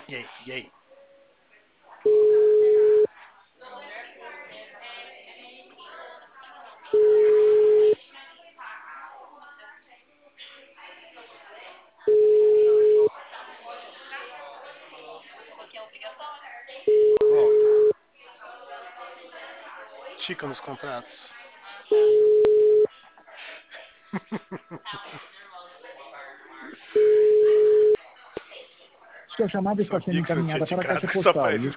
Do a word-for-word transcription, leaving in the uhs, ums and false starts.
E aí? E aí? Volta. Tica nos contratos. Sua chamada está Sabia sendo que você tinha encaminhada para a ticado caixa com essa postal. faz